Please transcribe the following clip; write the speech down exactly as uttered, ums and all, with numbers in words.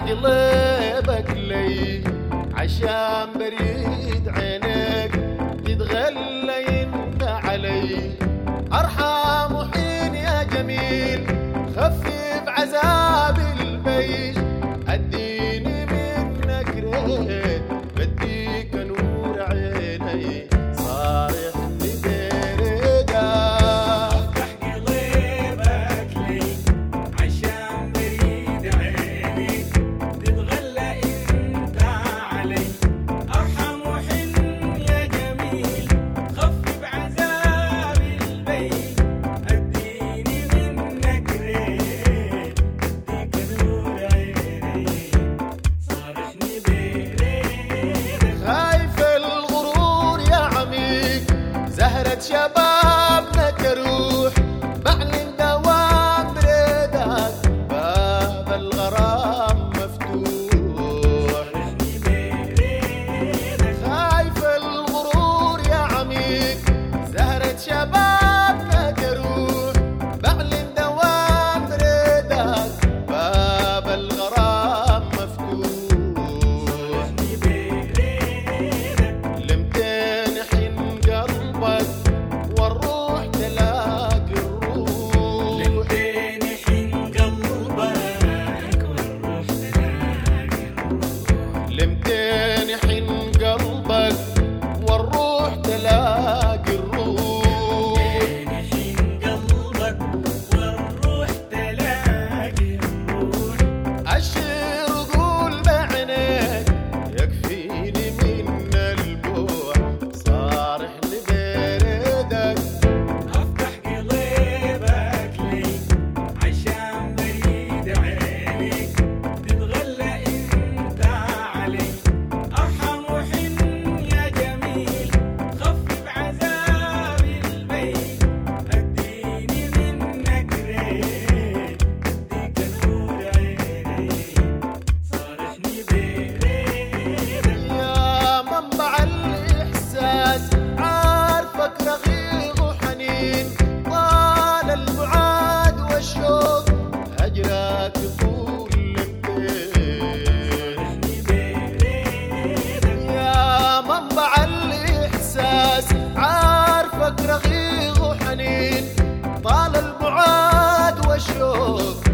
قلبك لي عشان بريد عينك تتغلى انت علي. ارحم وحين يا جميل خفف عذاب البيت، اديني منك ريت بديك نور عيني صارحني بردك. افتح قلبك لي عشان بريد عينيك تتغلى انت علي. ارحم وحن يا جميل خفف عذاب البيت، اديني منك ريت بديك نور عيني صارحني بردك. خايف الغرور يا عميق زهرة شبابنا كروح، بعلن دوام بريدك باب الغرام مفتوح. صارحني بردك. خايف الغرور يا عميق زهرة شبابنا كروح، بعلن دوام بريدك باب الغرام مفتوح. صارحني بردك. لمتين حين قلبك والروح تلاقي الروح. لمتين حين قلبك والروح تلاقي الروح. لمتين حين قلبك والروح تلاقي الروح. لمتين حين قلبك والروح تلاقي الروح. أشير وقول بعينيك يكفيني من البوع صارحني بردك. افتح قلبك لي عشان بريد عينيك تتغلى انت علي. ارحم وحن يا جميل خفف عذاب البيت، اديني منك ريت بديك نور عيني صارحني بردك. يا منبع الإحساس عارفك رغيض وحنين، طال البعاد والشوق هجرك طول الليل. صارحني بردك. يا منبع الإحساس عارفك رغيض وحنين، طال البعاد والشوق